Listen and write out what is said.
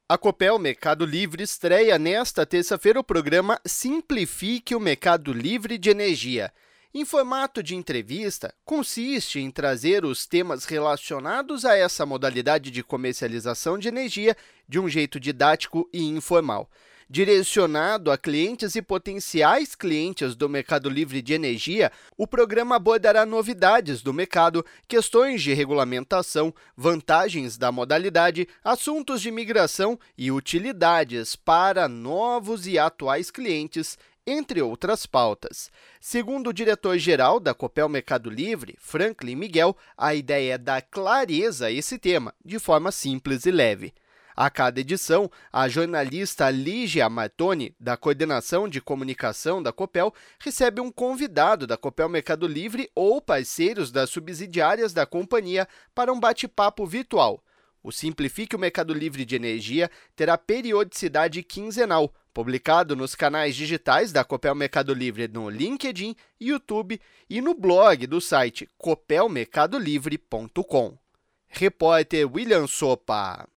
A Copel Mercado Livre estreia nesta terça-feira o programa Simplifique o Mercado Livre de Energia. Em formato de entrevista, consiste em trazer os temas relacionados a essa modalidade de comercialização de energia de um jeito didático e informal. Direcionado a clientes e potenciais clientes do Mercado Livre de Energia, o programa abordará novidades do mercado, questões de regulamentação, vantagens da modalidade, assuntos de migração e utilidades para novos e atuais clientes, entre outras pautas. Segundo o diretor-geral da Copel Mercado Livre, Franklin Miguel, a ideia é dar clareza a esse tema, de forma simples e leve. A cada edição, a jornalista Lígia Martoni, da Coordenação de Comunicação da Copel, recebe um convidado da Copel Mercado Livre ou parceiros das subsidiárias da companhia para um bate-papo virtual. O Simplifique o Mercado Livre de Energia terá periodicidade quinzenal, publicado nos canais digitais da Copel Mercado Livre no LinkedIn, YouTube e no blog do site copelmercadolivre.com. Repórter William Sopa.